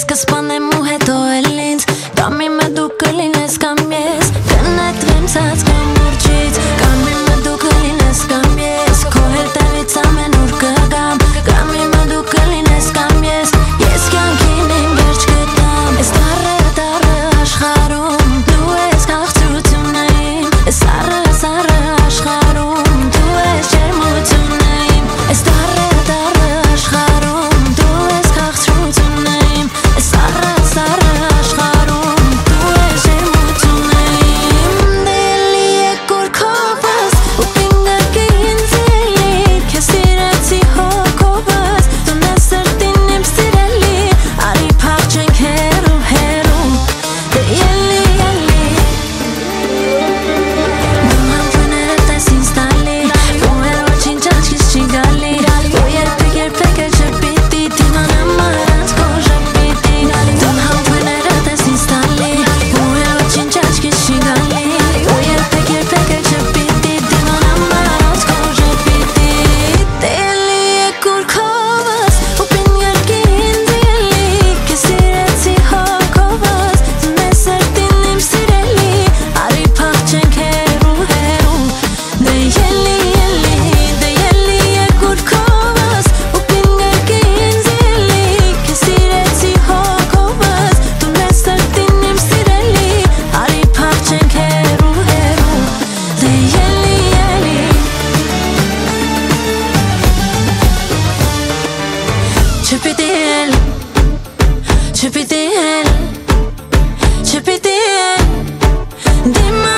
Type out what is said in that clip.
կսպանեմ ու հետո էլ ինձ Կամ իմը դու կլինես կամ ես Կնետրեմ ցած կամ ուրջից Կամ իմը դու կլինես կամ ես Քո հետևից ամենուր կգամ Կամ իմը դու կլինես կամ ես Ես կյանքին իմ վերջ կտամ Ես դարը աշխարհում Դու ես քաղցրությունը իմ Ես առը աշխարհում Դու ես ջերմությունը իմ Ես դարը աշխարհում Դու ես քաղցրությունը իմ Ես առը աշխարհում Դու ես ջերմությունը իմ Դելի է կորքովս ու պինգակի ինձ էլի Քեզ սիրեցի հոգովս Դու ես սրտին իմ սիրելի Արի փախչենք հեռու Դե ելի Դու համբուներդ ես ինձ տալի Ու էր ոչինչ աչքիս չի գալի Ու երբեք էլ չպիտի դիմանամ առանց քո ժպիտի Դու համբուներդ ես ինձ տալի Ու էր ոչինչ աչքիս չի գալի Ու երբեք էլ չպիտի դիմանամ առանց քո ժպիտի Դե ելի է կուրքովս ու պինգակի ինձ էլի Քեզ սիրեցի հոգովս Դու ես սրտին իմ սիրելի Արի փախչենք հեռու Դե ելի է կուրքովս ու պինգակի ինձ էլի Քեզ սիրեցի հոգովս Դու ես սրտին իմ սիրելի Արի փախչենք հեռու Դե ելի Չպիտի էլ Դիմա